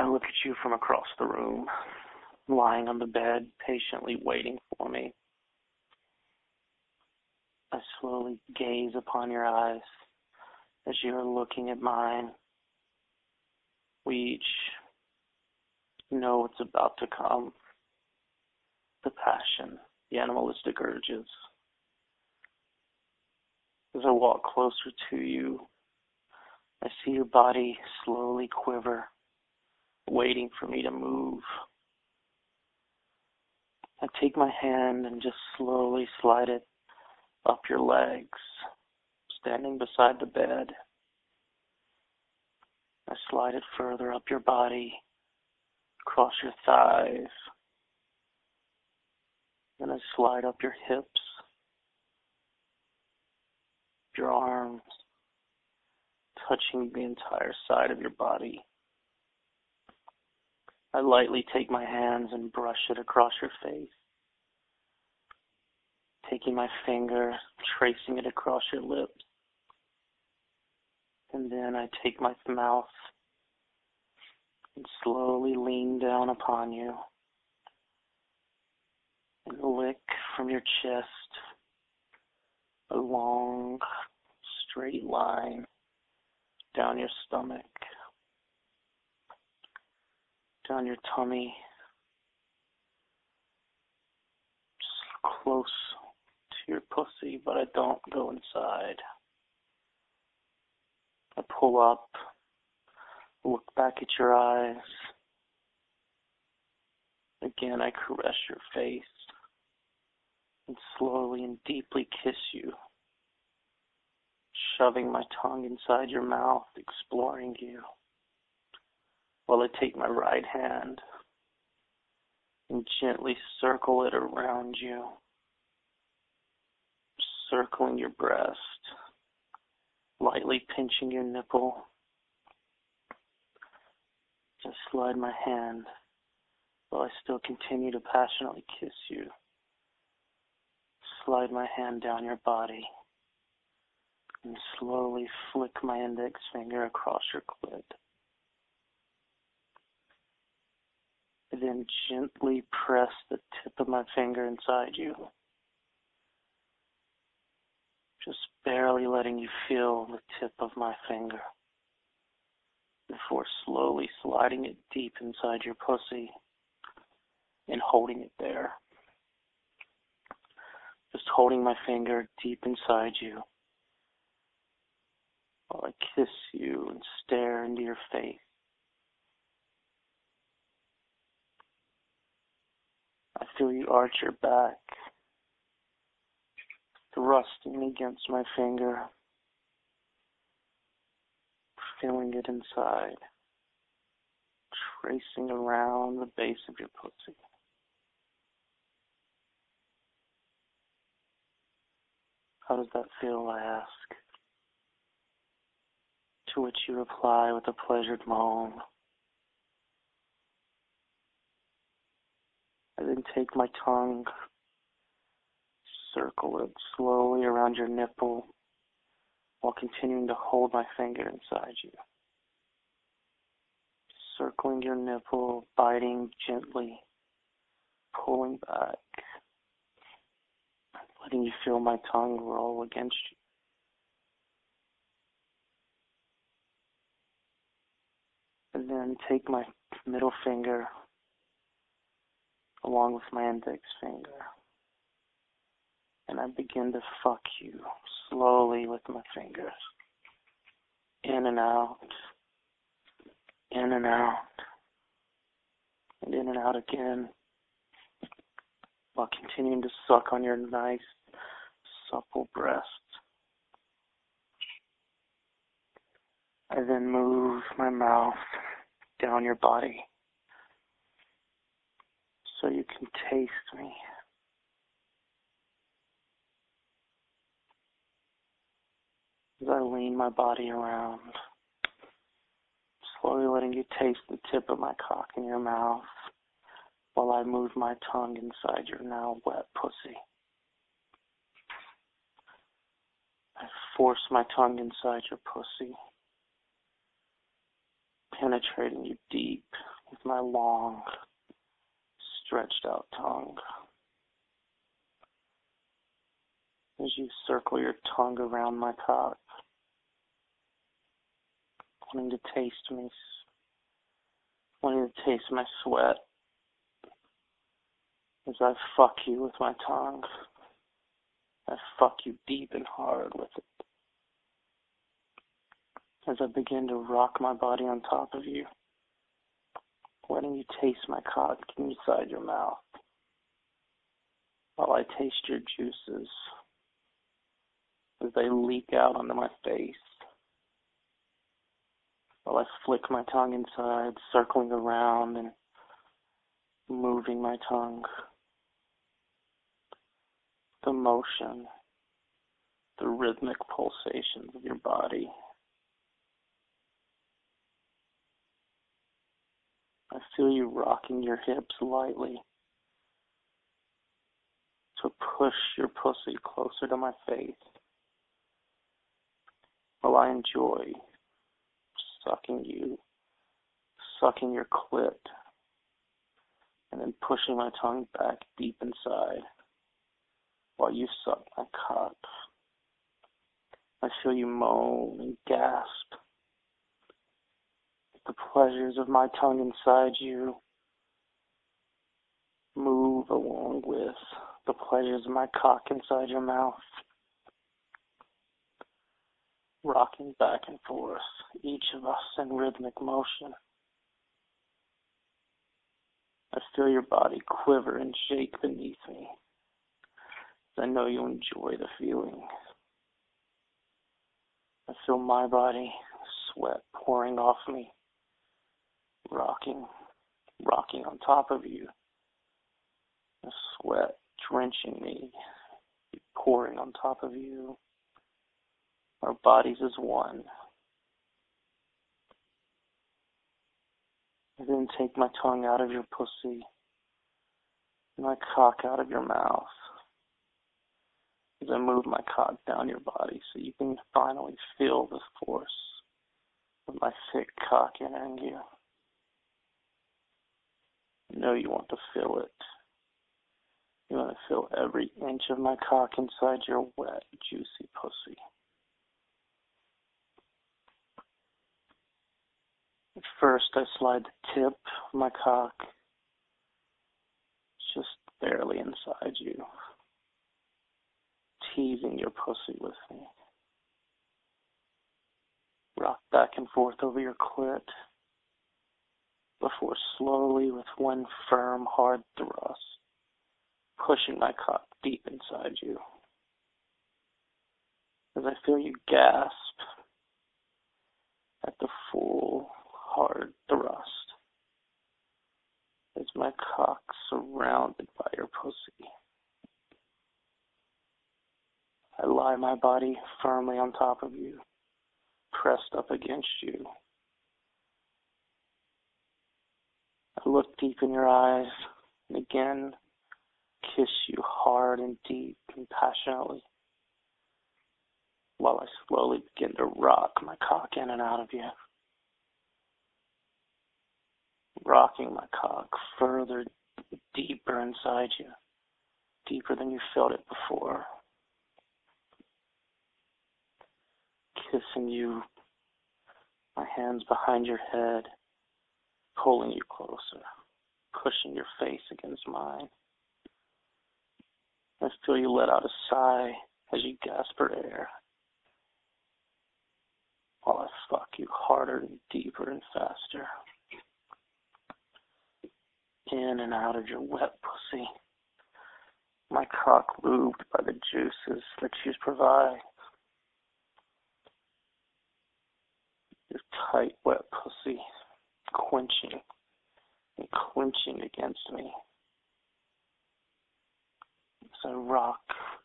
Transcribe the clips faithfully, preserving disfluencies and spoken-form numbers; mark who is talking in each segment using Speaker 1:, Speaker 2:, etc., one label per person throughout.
Speaker 1: I look at you from across the room, lying on the bed, patiently waiting for me. I slowly gaze upon your eyes as you are looking at mine. We each know what's about to come. The passion, the animalistic urges. As I walk closer to you, I see your body slowly quiver, waiting for me to move. I take my hand and just slowly slide it up your legs, standing beside the bed. I slide it further up your body, across your thighs. Then I slide up your hips, your arms, touching the entire side of your body. I lightly take my hands and brush it across your face, taking my finger, tracing it across your lips. And then I take my mouth and slowly lean down upon you and lick from your chest a long, straight line down your stomach, down your tummy, just close to your pussy, but I don't go inside. I pull up, look back at your eyes. Again, I caress your face and slowly and deeply kiss you, shoving my tongue inside your mouth, exploring you, while I take my right hand and gently circle it around you, circling your breast, lightly pinching your nipple. Just slide my hand while I still continue to passionately kiss you. Slide my hand down your body and slowly flick my index finger across your clit. I then gently press the tip of my finger inside you, just barely letting you feel the tip of my finger before slowly sliding it deep inside your pussy and holding it there. Just holding my finger deep inside you while I kiss you and stare into your face. I feel you arch your back, thrusting against my finger, feeling it inside, tracing around the base of your pussy. How does that feel, I ask? To which you reply with a pleasured moan. I then take my tongue, circle it slowly around your nipple while continuing to hold my finger inside you. Circling your nipple, biting gently, pulling back, letting you feel my tongue roll against you. And then take my middle finger along with my index finger, and I begin to fuck you slowly with my fingers. In and out, in and out, and in and out again, while continuing to suck on your nice, supple breast. I then move my mouth down your body so you can taste me. As I lean my body around, slowly letting you taste the tip of my cock in your mouth while I move my tongue inside your now wet pussy. I force my tongue inside your pussy, penetrating you deep with my long, stretched out tongue. As you circle your tongue around my cock, wanting to taste me, wanting to taste my sweat, as I fuck you with my tongue. I fuck you deep and hard with it. As I begin to rock my body on top of you, letting you taste my cock inside your mouth, while I taste your juices as they leak out onto my face, while I flick my tongue inside, circling around and moving my tongue. The motion, the rhythmic pulsations of your body. I feel you rocking your hips lightly to push your pussy closer to my face, while I enjoy sucking you, sucking your clit, and then pushing my tongue back deep inside while you suck my cock. I feel you moan and gasp. The pleasures of my tongue inside you move along with the pleasures of my cock inside your mouth, rocking back and forth, each of us in rhythmic motion. I feel your body quiver and shake beneath me. I know you enjoy the feeling. I feel my body, sweat pouring off me, rocking, rocking on top of you. The sweat drenching me, pouring on top of you. Our bodies as one. I then take my tongue out of your pussy, and my cock out of your mouth, as I move my cock down your body so you can finally feel the force of my thick cock entering you. I know you want to feel it. You want to feel every inch of my cock inside your wet, juicy pussy. At first, I slide the tip of my cock just barely inside you, teasing your pussy with me. Rock back and forth over your clit before slowly, with one firm, hard thrust, pushing my cock deep inside you. As I feel you gasp at the full, hard thrust, as my cock surrounded by your pussy. I lie my body firmly on top of you, pressed up against you. I look deep in your eyes and again kiss you hard and deep and passionately, while I slowly begin to rock my cock in and out of you. Rocking my cock further, deeper inside you, deeper than you felt it before. Kissing you, my hands behind your head, pulling you closer, pushing your face against mine. I feel you let out a sigh as you gasp for air, while I fuck you harder and deeper and faster. In and out of your wet pussy, my cock lubed by the juices that you provide. Your tight, wet pussy quenching and clenching against me as I rock,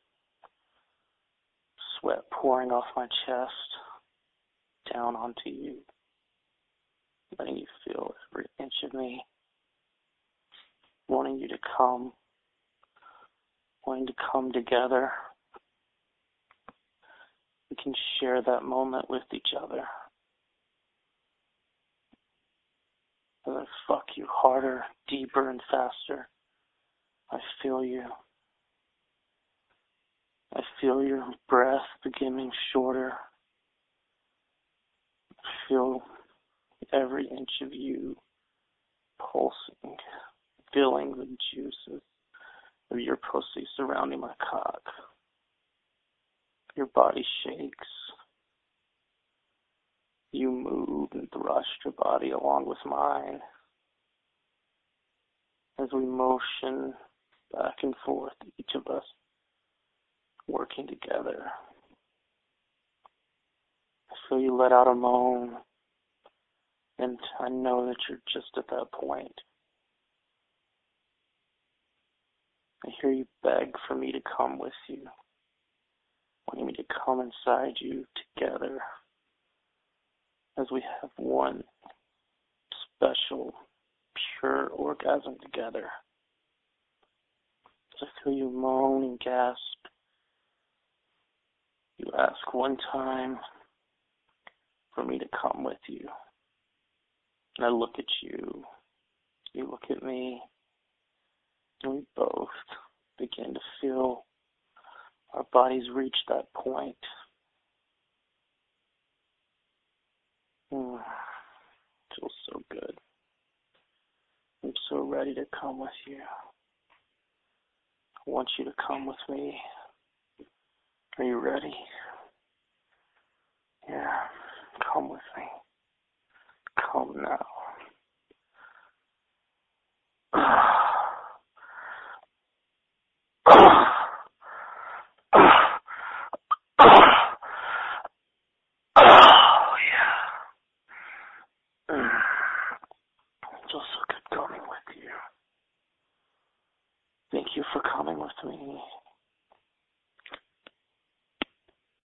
Speaker 1: sweat pouring off my chest, down onto you, letting you feel every inch of me, wanting you to come, wanting to come together. We can share that moment with each other. As I fuck you harder, deeper, and faster. I feel you. I feel your breath becoming shorter. I feel every inch of you pulsing, feeling the juices of your pussy surrounding my cock. Your body shakes. You move and thrust your body along with mine as we motion back and forth, each of us working together. I feel you let out a moan, and I know that you're just at that point. I hear you beg for me to come with you, wanting me to come inside you together as we have one special, pure orgasm together. As I feel you moan and gasp, you ask one time for me to come with you. And I look at you, you look at me, and we both begin to feel our bodies reach that point. Mm, feels so good. I'm so ready to come with you. I want you to come with me. Are you ready? Yeah, come with me. Come now. Oh, yeah. Mm. It feels so good coming with you. Thank you for coming with me.